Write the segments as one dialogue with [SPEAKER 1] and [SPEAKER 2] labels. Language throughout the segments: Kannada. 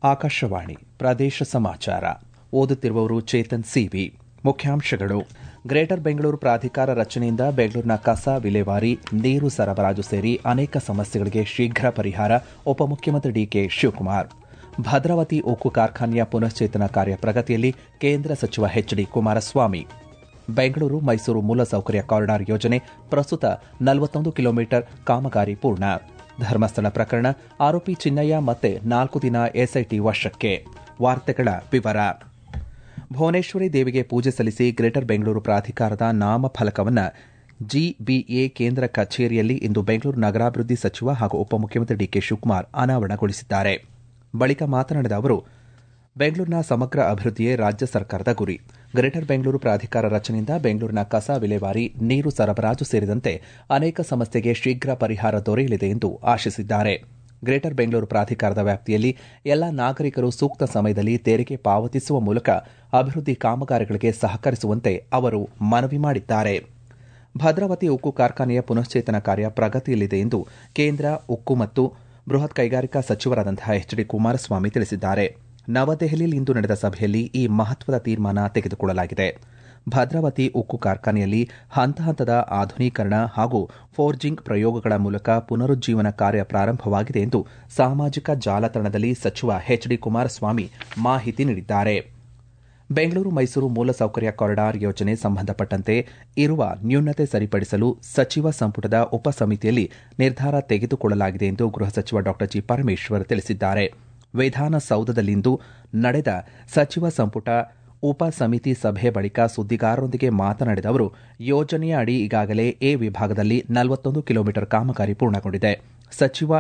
[SPEAKER 1] ಆಕಾಶವಾಣಿ ಪ್ರದೇಶ ಸಮಾಚಾರ ಓದುತ್ತಿರುವವರು ಚೇತನ್ ಸಿವಿ. ಮುಖ್ಯಾಂಶಗಳು. ಗ್ರೇಟರ್ ಬೆಂಗಳೂರು ಪ್ರಾಧಿಕಾರ ರಚನೆಯಿಂದ ಬೆಂಗಳೂರಿನ ಕಸ ವಿಲೇವಾರಿ, ನೀರು ಸರಬರಾಜು ಸೇರಿ ಅನೇಕ ಸಮಸ್ಯೆಗಳಿಗೆ ಶೀಘ್ರ ಪರಿಹಾರ ಉಪಮುಖ್ಯಮಂತ್ರಿ ಡಿಕೆ ಶಿವಕುಮಾರ್. ಭದ್ರಾವತಿ ಉಕ್ಕು ಕಾರ್ಖಾನೆಯ ಪುನಶ್ಚೇತನ ಕಾರ್ಯ ಪ್ರಗತಿಯಲ್ಲಿ ಕೇಂದ್ರ ಸಚಿವ ಎಚ್ಡಿ ಕುಮಾರಸ್ವಾಮಿ. ಬೆಂಗಳೂರು ಮೈಸೂರು ಮೂಲಸೌಕರ್ಯ ಕಾರಿಡಾರ್ ಯೋಜನೆ ಪ್ರಸ್ತುತ 41 ಕಿಲೋಮೀಟರ್ ಕಾಮಗಾರಿ ಪೂರ್ಣ. ಧರ್ಮಸ್ಥಳ ಪ್ರಕರಣ ಆರೋಪಿ ಚಿನ್ನಯ್ಯ ಮತ್ತೆ 4 ದಿನ ಎಸ್ಐಟಿ ವಶಕ್ಕೆ. ವಾರ್ತೆಗಳ ವಿವರ. ಭುವನೇಶ್ವರಿ ದೇವಿಗೆ ಪೂಜೆ ಸಲ್ಲಿಸಿ ಗ್ರೇಟರ್ ಬೆಂಗಳೂರು ಪ್ರಾಧಿಕಾರದ ನಾಮಫಲಕವನ್ನು ಜಿಬಿಎ ಕೇಂದ್ರ ಕಚೇರಿಯಲ್ಲಿ ಇಂದು ಬೆಂಗಳೂರು ನಗರಾಭಿವೃದ್ಧಿ ಸಚಿವ ಹಾಗೂ ಉಪಮುಖ್ಯಮಂತ್ರಿ ಡಿಕೆ ಶಿವಕುಮಾರ್ ಅನಾವರಣಗೊಳಿಸಿದ್ದಾರೆ. ಬಳಿಕ ಮಾತನಾಡಿದ ಅವರು, ಬೆಂಗಳೂರಿನ ಸಮಗ್ರ ಅಭಿವೃದ್ಧಿಯೇ ರಾಜ್ಯ ಸರ್ಕಾರದ ಗುರಿ. ಗ್ರೇಟರ್ ಬೆಂಗಳೂರು ಪ್ರಾಧಿಕಾರ ರಚನೆಯಿಂದ ಬೆಂಗಳೂರಿನ ಕಸ ವಿಲೇವಾರಿ, ನೀರು ಸರಬರಾಜು ಸೇರಿದಂತೆ ಅನೇಕ ಸಮಸ್ಯೆಗೆ ಶೀಘ್ರ ಪರಿಹಾರ ದೊರೆಯಲಿದೆ ಎಂದು ಆಶಿಸಿದ್ದಾರೆ. ಗ್ರೇಟರ್ ಬೆಂಗಳೂರು ಪ್ರಾಧಿಕಾರದ ವ್ಯಾಪ್ತಿಯಲ್ಲಿ ಎಲ್ಲ ನಾಗರಿಕರು ಸೂಕ್ತ ಸಮಯದಲ್ಲಿ ತೆರಿಗೆ ಪಾವತಿಸುವ ಮೂಲಕ ಅಭಿವೃದ್ಧಿ ಕಾಮಗಾರಿಗಳಿಗೆ ಸಹಕರಿಸುವಂತೆ ಅವರು ಮನವಿ ಮಾಡಿದ್ದಾರೆ. ಭದ್ರಾವತಿ ಉಕ್ಕು ಕಾರ್ಖಾನೆಯ ಪುನಶ್ಚೇತನ ಕಾರ್ಯ ಪ್ರಗತಿಯಲ್ಲಿದೆ ಎಂದು ಕೇಂದ್ರ ಉಕ್ಕು ಮತ್ತು ಬೃಹತ್ ಕೈಗಾರಿಕಾ ಸಚಿವರಾದಂತಹ ಎಚ್ಡಿ ಕುಮಾರಸ್ವಾಮಿ ತಿಳಿಸಿದ್ದಾರೆ. ನವದೆಹಲಿಯಲ್ಲಿಂದು ನಡೆದ ಸಭೆಯಲ್ಲಿ ಈ ಮಹತ್ವದ ತೀರ್ಮಾನ ತೆಗೆದುಕೊಳ್ಳಲಾಗಿದೆ. ಭದ್ರಾವತಿ ಉಕ್ಕು ಕಾರ್ಖಾನೆಯಲ್ಲಿ ಹಂತ ಹಂತದ ಆಧುನೀಕರಣ ಹಾಗೂ ಫೋರ್ಜಿಂಗ್ ಪ್ರಯೋಗಗಳ ಮೂಲಕ ಪುನರುಜ್ಜೀವನ ಕಾರ್ಯ ಪ್ರಾರಂಭವಾಗಿದೆ ಎಂದು ಸಾಮಾಜಿಕ ಜಾಲತಾಣದಲ್ಲಿ ಸಚಿವ ಎಚ್ಡಿ ಕುಮಾರಸ್ವಾಮಿ ಮಾಹಿತಿ ನೀಡಿದ್ದಾರೆ. ಬೆಂಗಳೂರು ಮೈಸೂರು ಮೂಲಸೌಕರ್ಯ ಕಾರಿಡಾರ್ ಯೋಜನೆ ಸಂಬಂಧಪಟ್ಟಂತೆ ಇರುವ ನ್ಯೂನತೆ ಸರಿಪಡಿಸಲು ಸಚಿವ ಸಂಪುಟದ ಉಪಸಮಿತಿಯಲ್ಲಿ ನಿರ್ಧಾರ ತೆಗೆದುಕೊಳ್ಳಲಾಗಿದೆ ಎಂದು ಗೃಹ ಸಚಿವ ಡಾ ಜಿ ಪರಮೇಶ್ವರ್ ತಿಳಿಸಿದ್ದಾರೆ. ವಿಧಾನಸೌಧದಲ್ಲಿಂದು ನಡೆದ ಸಚಿವ ಸಂಪುಟ ಉಪಸಮಿತಿ ಸಭೆ ಬಳಿಕ ಸುದ್ದಿಗಾರರೊಂದಿಗೆ ಮಾತನಾಡಿದ ಅವರು, ಯೋಜನೆಯ ಅಡಿ ಈಗಾಗಲೇ ಎ ವಿಭಾಗದಲ್ಲಿ 41 ಕಿಲೋಮೀಟರ್ ಕಾಮಗಾರಿ ಪೂರ್ಣಗೊಂಡಿದೆ. ಸಚಿವ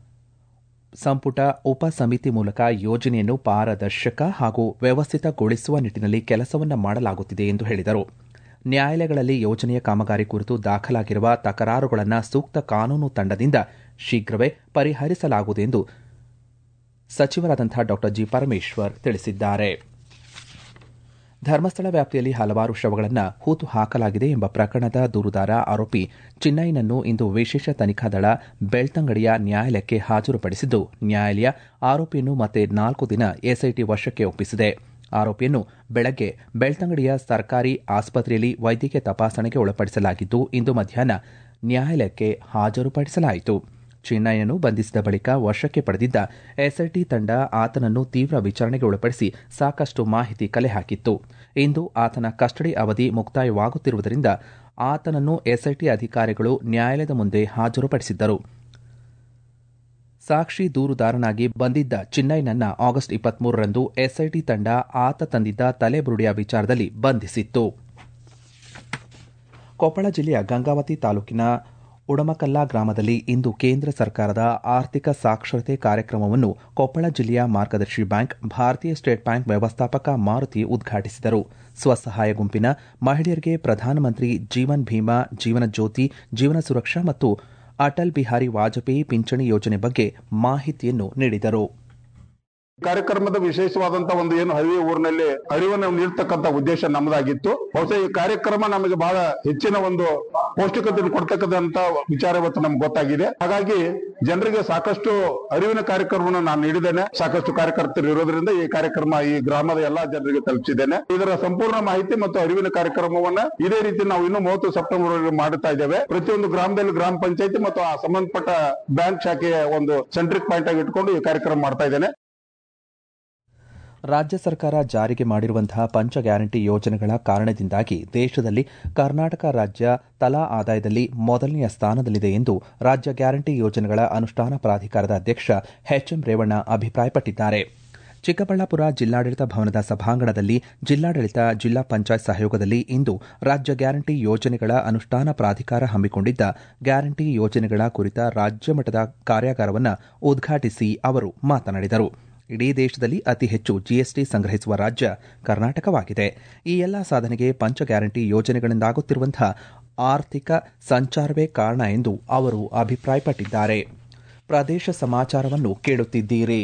[SPEAKER 1] ಸಂಪುಟ ಉಪಸಮಿತಿ ಮೂಲಕ ಯೋಜನೆಯನ್ನು ಪಾರದರ್ಶಕ ಹಾಗೂ ವ್ಯವಸ್ಥಿತಗೊಳಿಸುವ ನಿಟ್ಟಿನಲ್ಲಿ ಕೆಲಸವನ್ನು ಮಾಡಲಾಗುತ್ತಿದೆ ಎಂದು ಹೇಳಿದರು. ನ್ಯಾಯಾಲಯಗಳಲ್ಲಿ ಯೋಜನೆಯ ಕಾಮಗಾರಿ ಕುರಿತು ದಾಖಲಾಗಿರುವ ತಕರಾರುಗಳನ್ನು ಸೂಕ್ತ ಕಾನೂನು ತಂಡದಿಂದ ಶೀಘ್ರವೇ ಪರಿಹರಿಸಲಾಗುವುದು ಎಂದು ಸಚಿವರಾದಂತಹ ಡಾ ಜಿ ಪರಮೇಶ್ವರ್ ತಿಳಿಸಿದ್ದಾರೆ. ಧರ್ಮಸ್ಥಳ ವ್ಯಾಪ್ತಿಯಲ್ಲಿ ಹಲವಾರು ಶವಗಳನ್ನು ಹೂತು ಹಾಕಲಾಗಿದೆ ಎಂಬ ಪ್ರಕರಣದ ದೂರುದಾರ ಆರೋಪಿ ಚಿನ್ನಯ್ಯನನ್ನು ಇಂದು ವಿಶೇಷ ತನಿಖಾ ದಳ ಬೆಳ್ತಂಗಡಿಯ ನ್ಯಾಯಾಲಯಕ್ಕೆ ಹಾಜರುಪಡಿಸಿದ್ದು, ನ್ಯಾಯಾಲಯ ಆರೋಪಿಯನ್ನು ಮತ್ತೆ 4 ದಿನ ಎಸ್ಐಟಿ ವಶಕ್ಕೆ ಒಪ್ಪಿಸಿದೆ. ಆರೋಪಿಯನ್ನು ಬೆಳಗ್ಗೆ ಬೆಳ್ತಂಗಡಿಯ ಸರ್ಕಾರಿ ಆಸ್ಪತ್ರೆಯಲ್ಲಿ ವೈದ್ಯಕೀಯ ತಪಾಸಣೆಗೆ ಒಳಪಡಿಸಲಾಗಿದ್ದು, ಇಂದು ಮಧ್ಯಾಹ್ನ ನ್ಯಾಯಾಲಯಕ್ಕೆ ಹಾಜರುಪಡಿಸಲಾಯಿತು. ಚಿನ್ನಯ್ಯನನ್ನು ಬಂಧಿಸಿದ ಬಳಿಕ ವಶಕ್ಕೆ ಪಡೆದಿದ್ದ ಎಸ್ಐಟಿ ತಂಡ ಆತನನ್ನು ತೀವ್ರ ವಿಚಾರಣೆಗೆ ಒಳಪಡಿಸಿ ಸಾಕಷ್ಟು ಮಾಹಿತಿ ಕಲೆ ಹಾಕಿತ್ತು. ಇಂದು ಆತನ ಕಸ್ಟಡಿ ಅವಧಿ ಮುಕ್ತಾಯವಾಗುತ್ತಿರುವುದರಿಂದ ಆತನನ್ನು ಎಸ್ಐಟಿ ಅಧಿಕಾರಿಗಳು ನ್ಯಾಯಾಲಯದ ಮುಂದೆ ಹಾಜರುಪಡಿಸಿದ್ದರು. ಸಾಕ್ಷಿ ದೂರುದಾರನಾಗಿ ಬಂದಿದ್ದ ಚಿನ್ನಯ್ಯನನ್ನ ಆಗಸ್ಟ್ 23ರಂದು ಎಸ್ಐಟಿ ತಂಡ ಆತ ತಂದಿದ್ದ ತಲೆಬುರುಡೆಯ ವಿಚಾರದಲ್ಲಿ ಬಂಧಿಸಿತ್ತು. ಕೊಪ್ಪಳ ಜಿಲ್ಲೆಯ ಗಂಗಾವತಿ ತಾಲೂಕಿನ ಉಡಮಕಲ್ಲ ಗ್ರಾಮದಲ್ಲಿ ಇಂದು ಕೇಂದ್ರ ಸರ್ಕಾರದ ಆರ್ಥಿಕ ಸಾಕ್ಷರತೆ ಕಾರ್ಯಕ್ರಮವನ್ನು ಕೊಪ್ಪಳ ಜಿಲ್ಲೆಯ ಮಾರ್ಗದರ್ಶಿ ಬ್ಯಾಂಕ್, ಭಾರತೀಯ ಸ್ಟೇಟ್ ಬ್ಯಾಂಕ್ ವ್ಯವಸ್ಥಾಪಕ ಮಾರುತಿ ಉದ್ಘಾಟಿಸಿದರು. ಸ್ವಸಹಾಯ ಗುಂಪಿನ ಮಹಿಳೆಯರಿಗೆ ಪ್ರಧಾನಮಂತ್ರಿ ಜೀವನ್ ಭೀಮಾ, ಜೀವನ ಜ್ಯೋತಿ, ಜೀವನ ಸುರಕ್ಷಾ ಮತ್ತು ಅಟಲ್ ಬಿಹಾರಿ ವಾಜಪೇಯಿ ಪಿಂಚಣಿ ಯೋಜನೆ ಬಗ್ಗೆ ಮಾಹಿತಿಯನ್ನು ನೀಡಿದರು.
[SPEAKER 2] ಕಾರ್ಯಕ್ರಮದ ವಿಶೇಷವಾದಂತಹ ಒಂದು ಏನು ಹರಿವೆ ಊರಿನಲ್ಲಿ ಅರಿವನ್ನು ನೀಡತಕ್ಕಂತ ಉದ್ದೇಶ ನಮ್ಮದಾಗಿತ್ತು. ಬಹುಶಃ ಈ ಕಾರ್ಯಕ್ರಮ ನಮಗೆ ಬಹಳ ಹೆಚ್ಚಿನ ಒಂದು ಪೌಷ್ಟಿಕತೆ ಕೊಡ್ತಕ್ಕಂತ ವಿಚಾರ ಇವತ್ತು ನಮ್ಗೆ ಗೊತ್ತಾಗಿದೆ. ಹಾಗಾಗಿ ಜನರಿಗೆ ಸಾಕಷ್ಟು ಅರಿವಿನ ಕಾರ್ಯಕ್ರಮವನ್ನು ನಾನು ನೀಡಿದ್ದೇನೆ. ಸಾಕಷ್ಟು ಕಾರ್ಯಕರ್ತರು ಇರೋದ್ರಿಂದ ಈ ಕಾರ್ಯಕ್ರಮ ಈ ಗ್ರಾಮದ ಎಲ್ಲಾ ಜನರಿಗೆ ತಲುಪಿಸಿದ್ದೇನೆ. ಇದರ ಸಂಪೂರ್ಣ ಮಾಹಿತಿ ಮತ್ತು ಅರಿವಿನ ಕಾರ್ಯಕ್ರಮವನ್ನ ಇದೇ ರೀತಿ ನಾವು ಇನ್ನು 30 ಸೆಪ್ಟೆಂಬರ್ ಮಾಡುತ್ತಾ ಇದ್ದೇವೆ. ಪ್ರತಿಯೊಂದು ಗ್ರಾಮದಲ್ಲಿ ಗ್ರಾಮ ಪಂಚಾಯತಿ ಮತ್ತು ಆ ಸಂಬಂಧಪಟ್ಟ ಬ್ಯಾಂಕ್ ಶಾಖೆಯ ಒಂದು ಸೆಂಟ್ರಿಕ್ ಪಾಯಿಂಟ್ ಆಗಿ ಇಟ್ಕೊಂಡು ಈ ಕಾರ್ಯಕ್ರಮ ಮಾಡ್ತಾ ಇದ್ದೇನೆ.
[SPEAKER 1] ರಾಜ್ಯ ಸರ್ಕಾರ ಜಾರಿಗೆ ಮಾಡಿರುವಂತಹ ಪಂಚ ಗ್ಯಾರಂಟಿ ಯೋಜನೆಗಳ ಕಾರಣದಿಂದಾಗಿ ದೇಶದಲ್ಲಿ ಕರ್ನಾಟಕ ರಾಜ್ಯ ತಲಾ ಆದಾಯದಲ್ಲಿ ಮೊದಲನೆಯ ಸ್ಥಾನದಲ್ಲಿದೆ ಎಂದು ರಾಜ್ಯ ಗ್ಯಾರಂಟಿ ಯೋಜನೆಗಳ ಅನುಷ್ಠಾನ ಪ್ರಾಧಿಕಾರದ ಅಧ್ಯಕ್ಷ ಎಚ್ಎಂ ರೇವಣ್ಣ ಅಭಿಪ್ರಾಯಪಟ್ಟಿದ್ದಾರೆ. ಚಿಕ್ಕಬಳ್ಳಾಪುರ ಜಿಲ್ಲಾಡಳಿತ ಭವನದ ಸಭಾಂಗಣದಲ್ಲಿ ಜಿಲ್ಲಾಡಳಿತ, ಜಿಲ್ಲಾ ಪಂಚಾಯತ್ ಸಹಯೋಗದಲ್ಲಿ ಇಂದು ರಾಜ್ಯ ಗ್ಯಾರಂಟಿ ಯೋಜನೆಗಳ ಅನುಷ್ಠಾನ ಪ್ರಾಧಿಕಾರ ಹಮ್ಮಿಕೊಂಡಿದ್ದ ಗ್ಯಾರಂಟಿ ಯೋಜನೆಗಳ ಕುರಿತ ರಾಜ್ಯ ಮಟ್ಟದ ಕಾರ್ಯಾಗಾರವನ್ನು ಉದ್ಘಾಟಿಸಿ ಅವರು ಮಾತನಾಡಿದರು. ಇಡೀ ದೇಶದಲ್ಲಿ ಅತಿ ಹೆಚ್ಚು ಜಿಎಸ್ಟಿ ಸಂಗ್ರಹಿಸುವ ರಾಜ್ಯ ಕರ್ನಾಟಕವಾಗಿದೆ. ಈ ಎಲ್ಲ ಸಾಧನೆಗೆ ಪಂಚ ಗ್ಯಾರಂಟಿ ಯೋಜನೆಗಳಿಂದಾಗುತ್ತಿರುವಂತಹ ಆರ್ಥಿಕ ಸಂಚಾರವೇ ಕಾರಣ ಎಂದು ಅವರು ಅಭಿಪ್ರಾಯಪಟ್ಟಿದ್ದಾರೆ. ಪ್ರದೇಶ ಸಮಾಚಾರವನ್ನು ಕೇಳುತ್ತಿದ್ದೀರಿ.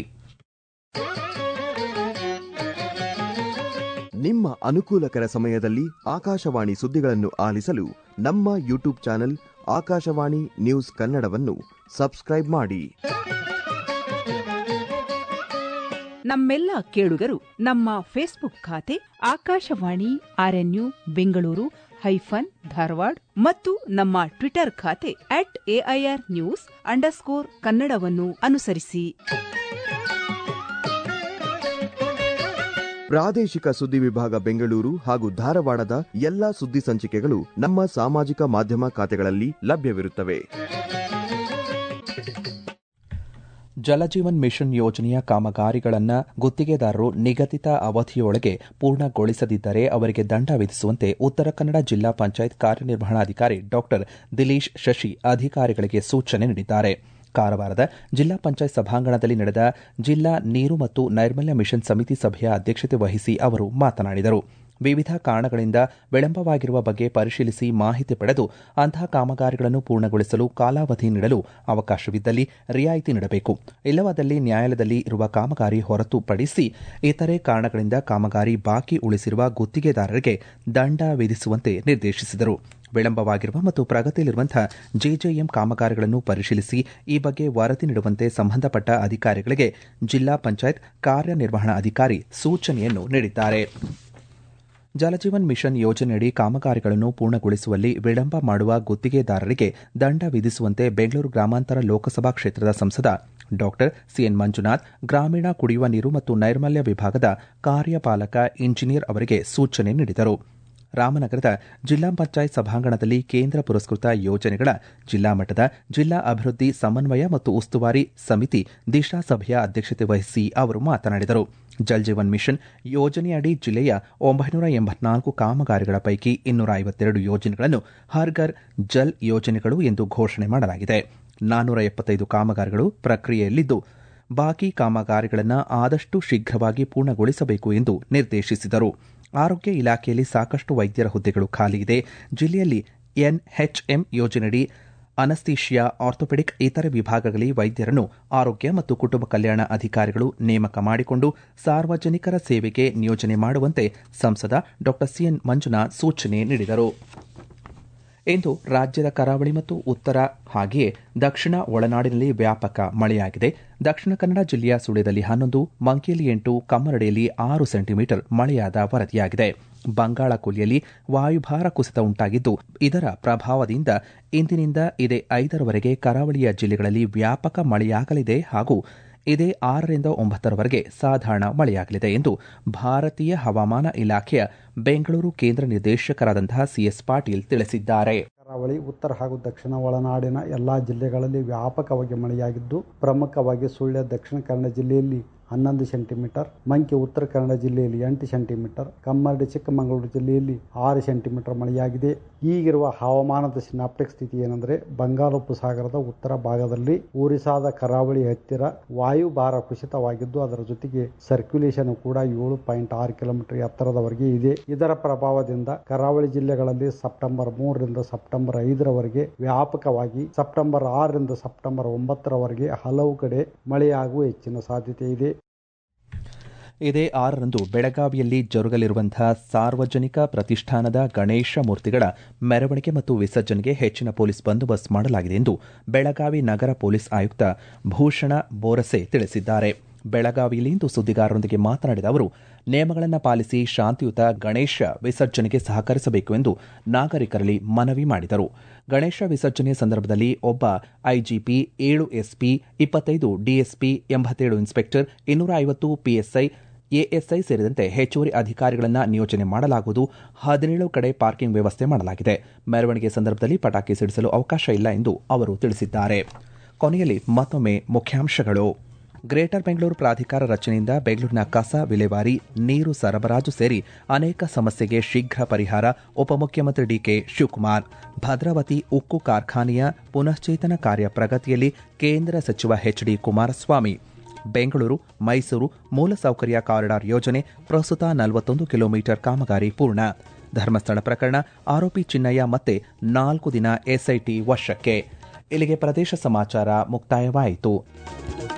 [SPEAKER 3] ನಿಮ್ಮ ಅನುಕೂಲಕರ ಸಮಯದಲ್ಲಿ ಆಕಾಶವಾಣಿ ಸುದ್ದಿಗಳನ್ನು ಆಲಿಸಲು ನಮ್ಮ ಯೂಟ್ಯೂಬ್ ಚಾನೆಲ್ ಆಕಾಶವಾಣಿ ನ್ಯೂಸ್ ಕನ್ನಡವನ್ನು ಸಬ್ಸ್ಕ್ರೈಬ್ ಮಾಡಿ.
[SPEAKER 4] ನಮ್ಮೆಲ್ಲ ಕೇಳುಗರು ನಮ್ಮ ಫೇಸ್ಬುಕ್ ಖಾತೆ ಆಕಾಶವಾಣಿ ಆರ್ಎನ್ಯು ಬೆಂಗಳೂರು ಧಾರವಾಡ ಮತ್ತು ನಮ್ಮ ಟ್ವಿಟರ್ ಖಾತೆ @AIRnews_ಕನ್ನಡವನ್ನು ಅನುಸರಿಸಿ.
[SPEAKER 3] ಪ್ರಾದೇಶಿಕ ಸುದ್ದಿ ವಿಭಾಗ ಬೆಂಗಳೂರು ಹಾಗೂ ಧಾರವಾಡದ ಎಲ್ಲಾ ಸುದ್ದಿ ಸಂಚಿಕೆಗಳು ನಮ್ಮ ಸಾಮಾಜಿಕ ಮಾಧ್ಯಮ ಖಾತೆಗಳಲ್ಲಿ ಲಭ್ಯವಿರುತ್ತವೆ.
[SPEAKER 1] ಜಲಜೀವನ್ ಮಿಷನ್ ಯೋಜನೆಯ ಕಾಮಗಾರಿಗಳನ್ನು ಗುತ್ತಿಗೆದಾರರು ನಿಗದಿತ ಅವಧಿಯೊಳಗೆ ಪೂರ್ಣಗೊಳಿಸದಿದ್ದರೆ ಅವರಿಗೆ ದಂಡ ವಿಧಿಸುವಂತೆ ಉತ್ತರ ಕನ್ನಡ ಜಿಲ್ಲಾ ಪಂಚಾಯತ್ ಕಾರ್ಯನಿರ್ವಹಣಾಧಿಕಾರಿ ಡಾ ದಿಲೀಶ್ ಶಶಿ ಅಧಿಕಾರಿಗಳಿಗೆ ಸೂಚನೆ ನೀಡಿದ್ದಾರೆ. ಕಾರವಾರದ ಜಿಲ್ಲಾ ಪಂಚಾಯತ್ ಸಭಾಂಗಣದಲ್ಲಿ ನಡೆದ ಜಿಲ್ಲಾ ನೀರು ಮತ್ತು ನೈರ್ಮಲ್ಯ ಮಿಷನ್ ಸಮಿತಿ ಸಭೆಯ ಅಧ್ಯಕ್ಷತೆ ವಹಿಸಿ ಅವರು ಮಾತನಾಡಿದರು. ವಿವಿಧ ಕಾರಣಗಳಿಂದ ವಿಳಂಬವಾಗಿರುವ ಬಗ್ಗೆ ಪರಿಶೀಲಿಸಿ ಮಾಹಿತಿ ಪಡೆದು ಅಂತಹ ಕಾಮಗಾರಿಗಳನ್ನು ಪೂರ್ಣಗೊಳಿಸಲು ಕಾಲಾವಧಿ ನೀಡಲು ಅವಕಾಶವಿದ್ದಲ್ಲಿ ರಿಯಾಯಿತಿ ನೀಡಬೇಕು. ಇಲ್ಲವಾದಲ್ಲಿ ನ್ಯಾಯಾಲಯದಲ್ಲಿ ಇರುವ ಕಾಮಗಾರಿ ಹೊರತುಪಡಿಸಿ ಇತರೆ ಕಾರಣಗಳಿಂದ ಕಾಮಗಾರಿ ಬಾಕಿ ಉಳಿಸಿರುವ ಗುತ್ತಿಗೆದಾರರಿಗೆ ದಂಡ ವಿಧಿಸುವಂತೆ ನಿರ್ದೇಶಿಸಿದರು. ವಿಳಂಬವಾಗಿರುವ ಮತ್ತು ಪ್ರಗತಿಯಲ್ಲಿರುವಂತಹ ಜೆಜೆಎಂ ಕಾಮಗಾರಿಗಳನ್ನು ಪರಿಶೀಲಿಸಿ ಈ ಬಗ್ಗೆ ವರದಿ ನೀಡುವಂತೆ ಸಂಬಂಧಪಟ್ಟ ಅಧಿಕಾರಿಗಳಿಗೆ ಜಿಲ್ಲಾ ಪಂಚಾಯತ್ ಕಾರ್ಯನಿರ್ವಹಣಾಧಿಕಾರಿ ಸೂಚನೆಯನ್ನು ನೀಡಿದ್ದಾರೆ. ಜಲಜೀವನ್ ಮಿಷನ್ ಯೋಜನೆಯಡಿ ಕಾಮಗಾರಿಗಳನ್ನು ಪೂರ್ಣಗೊಳಿಸುವಲ್ಲಿ ವಿಳಂಬ ಮಾಡುವ ಗುತ್ತಿಗೆದಾರರಿಗೆ ದಂಡ ವಿಧಿಸುವಂತೆ ಬೆಂಗಳೂರು ಗ್ರಾಮಾಂತರ ಲೋಕಸಭಾ ಕ್ಷೇತ್ರದ ಸಂಸದ ಡಾ ಸಿಎನ್ ಮಂಜುನಾಥ್ ಗ್ರಾಮೀಣ ಕುಡಿಯುವ ನೀರು ಮತ್ತು ನೈರ್ಮಲ್ಯ ವಿಭಾಗದ ಕಾರ್ಯಪಾಲಕ ಇಂಜಿನಿಯರ್ ಅವರಿಗೆ ಸೂಚನೆ ನೀಡಿದರು. ರಾಮನಗರದ ಜಿಲ್ಲಾ ಪಂಚಾಯತ್ ಸಭಾಂಗಣದಲ್ಲಿ ಕೇಂದ್ರ ಪುರಸ್ಕೃತ ಯೋಜನೆಗಳ ಜಿಲ್ಲಾ ಮಟ್ಟದ ಜಿಲ್ಲಾ ಅಭಿವೃದ್ಧಿ ಸಮನ್ವಯ ಮತ್ತು ಉಸ್ತುವಾರಿ ಸಮಿತಿ ದಿಶಾ ಸಭೆಯ ಅಧ್ಯಕ್ಷತೆ ವಹಿಸಿ ಅವರು ಮಾತನಾಡಿದರು. ಜಲ್ ಜೀವನ್ ಮಿಷನ್ ಯೋಜನೆಯಡಿ ಜಿಲ್ಲೆಯ 984 ಕಾಮಗಾರಿಗಳ ಪೈಕಿ 252 ಯೋಜನೆಗಳನ್ನು ಹರ್ ಘರ್ ಜಲ್ ಯೋಜನೆಗಳು ಎಂದು ಘೋಷಣೆ ಮಾಡಲಾಗಿದೆ. 475 ಕಾಮಗಾರಿಗಳು ಪ್ರಕ್ರಿಯೆಯಲ್ಲಿದ್ದು ಬಾಕಿ ಕಾಮಗಾರಿಗಳನ್ನು ಆದಷ್ಟು ಶೀಘ್ರವಾಗಿ ಪೂರ್ಣಗೊಳಿಸಬೇಕು ಎಂದು ನಿರ್ದೇಶಿಸಿದರು. ಆರೋಗ್ಯ ಇಲಾಖೆಯಲ್ಲಿ ಸಾಕಷ್ಟು ವೈದ್ಯರ ಹುದ್ದೆಗಳು ಖಾಲಿಯಿದೆ. ಜಿಲ್ಲೆಯಲ್ಲಿ ಎನ್ಎಚ್ಎಂ ಯೋಜನೆಯಡಿ ಅನಸ್ತೀಶಿಯಾ, ಆರ್ಥೋಪೆಡಿಕ್ ಇತರೆ ವಿಭಾಗಗಳಲ್ಲಿ ವೈದ್ಯರನ್ನು ಆರೋಗ್ಯ ಮತ್ತು ಕುಟುಂಬ ಕಲ್ಯಾಣ ಅಧಿಕಾರಿಗಳು ನೇಮಕ ಮಾಡಿಕೊಂಡು ಸಾರ್ವಜನಿಕರ ಸೇವೆಗೆ ನಿಯೋಜನೆ ಮಾಡುವಂತೆ ಸಂಸದ ಡಾ ಸಿಎನ್ ಮಂಜುನಾಥ್ ಸೂಚನೆ ನೀಡಿದರು. ಇಂದು ರಾಜ್ಯದ ಕರಾವಳಿ ಮತ್ತು ಉತ್ತರ ಹಾಗೆಯೇ ದಕ್ಷಿಣ ಒಳನಾಡಿನಲ್ಲಿ ವ್ಯಾಪಕ ಮಳೆಯಾಗಿದೆ. ದಕ್ಷಿಣ ಕನ್ನಡ ಜಿಲ್ಲೆಯ ಸುಳ್ಯದಲ್ಲಿ 11, ಮಂಕಿಯಲ್ಲಿ 8, ಕಮ್ಮರಡಿಯಲ್ಲಿ 6 ಸೆಂಟಿಮೀಟರ್ ಮಳೆಯಾದ ವರದಿಯಾಗಿದೆ. ಬಂಗಾಳ ಕೊಲ್ಲಿಯಲ್ಲಿ ವಾಯುಭಾರ ಕುಸಿತ ಉಂಟಾಗಿದ್ದು ಇದರ ಪ್ರಭಾವದಿಂದ ಇಂದಿನಿಂದ ಇದೇ 5ರವರೆಗೆ ಕರಾವಳಿಯ ಜಿಲ್ಲೆಗಳಲ್ಲಿ ವ್ಯಾಪಕ ಮಳೆಯಾಗಲಿದೆ ಹಾಗೂ ಇದೇ 6ರಿಂದ 9ರವರೆಗೆ ಸಾಧಾರಣ ಮಳೆಯಾಗಲಿದೆ ಎಂದು ಭಾರತೀಯ ಹವಾಮಾನ ಇಲಾಖೆಯ ಬೆಂಗಳೂರು ಕೇಂದ್ರ ನಿರ್ದೇಶಕರಾದಂತಹ ಸಿಎಸ್ ಪಾಟೀಲ್ ತಿಳಿಸಿದ್ದಾರೆ.
[SPEAKER 5] ಕರಾವಳಿ, ಉತ್ತರ ಹಾಗೂ ದಕ್ಷಿಣ ಒಳನಾಡಿನ ಎಲ್ಲಾ ಜಿಲ್ಲೆಗಳಲ್ಲಿ ವ್ಯಾಪಕವಾಗಿ ಮಳೆಯಾಗಿದ್ದು ಪ್ರಮುಖವಾಗಿ ಸುಳ್ಯ ದಕ್ಷಿಣ ಕನ್ನಡ ಜಿಲ್ಲೆಯಲ್ಲಿ 11 ಸೆಂಟಿಮೀಟರ್, ಮಂಕಿ ಉತ್ತರ ಕನ್ನಡ ಜಿಲ್ಲೆಯಲ್ಲಿ 8 ಸೆಂಟಿಮೀಟರ್, ಕಮ್ಮರಡಿ ಚಿಕ್ಕಮಗಳೂರು ಜಿಲ್ಲೆಯಲ್ಲಿ 6 ಸೆಂಟಿಮೀಟರ್ ಮಳೆಯಾಗಿದೆ. ಈಗಿರುವ ಹವಾಮಾನದ ಸಿನಾಪ್ಟಿಕ್ ಸ್ಥಿತಿ ಏನೆಂದರೆ ಬಂಗಾಳೋಪಸಾಗರದ ಉತ್ತರ ಭಾಗದಲ್ಲಿ ಒರಿಸ್ಸಾದ ಕರಾವಳಿ ಹತ್ತಿರ ವಾಯುಭಾರ ಕುಸಿತವಾಗಿದ್ದು ಅದರ ಜೊತೆಗೆ ಸರ್ಕ್ಯುಲೇಷನ್ ಕೂಡ 7.6 ಕಿಲೋಮೀಟರ್ ಎತ್ತರದವರೆಗೆ ಇದೆ. ಇದರ ಪ್ರಭಾವದಿಂದ ಕರಾವಳಿ ಜಿಲ್ಲೆಗಳಲ್ಲಿ ಸೆಪ್ಟೆಂಬರ್ 3ರಿಂದ ಸೆಪ್ಟೆಂಬರ್ 5ರವರೆಗೆ ವ್ಯಾಪಕವಾಗಿ, ಸೆಪ್ಟೆಂಬರ್ 6ರಿಂದ ಸೆಪ್ಟೆಂಬರ್ 9ರವರೆಗೆ ಹಲವು ಕಡೆ ಮಳೆಯಾಗುವ ಹೆಚ್ಚಿನ ಸಾಧ್ಯತೆ ಇದೆ.
[SPEAKER 1] ಇದೇ 6ರಂದು ಬೆಳಗಾವಿಯಲ್ಲಿ ಜರುಗಲಿರುವಂತಹ ಸಾರ್ವಜನಿಕ ಪ್ರತಿಷ್ಠಾನದ ಗಣೇಶ ಮೂರ್ತಿಗಳ ಮೆರವಣಿಗೆ ಮತ್ತು ವಿಸರ್ಜನೆಗೆ ಹೆಚ್ಚಿನ ಪೊಲೀಸ್ ಬಂದೋಬಸ್ತ್ ಮಾಡಲಾಗಿದೆ ಎಂದು ಬೆಳಗಾವಿ ನಗರ ಪೊಲೀಸ್ ಆಯುಕ್ತ ಭೂಷಣ ಬೋರಸೆ ತಿಳಿಸಿದ್ದಾರೆ. ಬೆಳಗಾವಿಯಲ್ಲಿಂದು ಸುದ್ದಿಗಾರರೊಂದಿಗೆ ಮಾತನಾಡಿದ ಅವರು, ನಿಯಮಗಳನ್ನು ಪಾಲಿಸಿ ಶಾಂತಿಯುತ ಗಣೇಶ ವಿಸರ್ಜನೆಗೆ ಸಹಕರಿಸಬೇಕು ಎಂದು ನಾಗರಿಕರಲ್ಲಿ ಮನವಿ ಮಾಡಿದರು. ಗಣೇಶ ವಿಸರ್ಜನೆಯ ಸಂದರ್ಭದಲ್ಲಿ ಒಬ್ಬ IGP, 7 SP, 25 DSP, 87 inspector, 250 PSI, ASI ಸೇರಿದಂತೆ ಹೆಚ್ಚುವರಿ ಅಧಿಕಾರಿಗಳನ್ನು ನಿಯೋಜನೆ ಮಾಡಲಾಗುವುದು. 17 ಕಡೆ ಪಾರ್ಕಿಂಗ್ ವ್ಯವಸ್ಥೆ ಮಾಡಲಾಗಿದೆ. ಮೆರವಣಿಗೆ ಸಂದರ್ಭದಲ್ಲಿ ಪಟಾಕಿ ಸಿಡಿಸಲು ಅವಕಾಶ ಇಲ್ಲ ಎಂದು ಅವರು ತಿಳಿಸಿದ್ದಾರೆ. ಕೊನೆಯಲ್ಲಿ ಮತ್ತೊಮ್ಮೆ ಮುಖ್ಯಾಂಶಗಳು. ಗ್ರೇಟರ್ ಬೆಂಗಳೂರು ಪ್ರಾಧಿಕಾರ ರಚನೆಯಿಂದ ಬೆಂಗಳೂರಿನ ಕಸ ವಿಲೇವಾರಿ, ನೀರು ಸರಬರಾಜು ಸೇರಿ ಅನೇಕ ಸಮಸ್ಯೆಗೆ ಶೀಘ್ರ ಪರಿಹಾರ ಉಪಮುಖ್ಯಮಂತ್ರಿ ಡಿಕೆ ಶಿವಕುಮಾರ್. ಭದ್ರಾವತಿ ಉಕ್ಕು ಕಾರ್ಖಾನೆಯ ಪುನಶ್ಚೇತನ ಕಾರ್ಯ ಪ್ರಗತಿಯಲ್ಲಿ ಕೇಂದ್ರ ಸಚಿವ ಎಚ್ಡಿ ಕುಮಾರಸ್ವಾಮಿ. ಬೆಂಗಳೂರು ಮೈಸೂರು ಮೂಲಸೌಕರ್ಯ ಕಾರಿಡಾರ್ ಯೋಜನೆ ಪ್ರಸ್ತುತ 41 ಕಿಲೋಮೀಟರ್ ಕಾಮಗಾರಿ ಪೂರ್ಣ. ಧರ್ಮಸ್ಥಳ ಪ್ರಕರಣ ಆರೋಪಿ ಚಿನ್ನಯ್ಯ ಮತ್ತೆ 4 ದಿನ ಎಸ್ಐಟಿ ವಶಕ್ಕೆ. ಇಲ್ಲಿಗೆ ಪ್ರದೇಶ ಸಮಾಚಾರ ಮುಕ್ತಾಯವಾಯಿತು.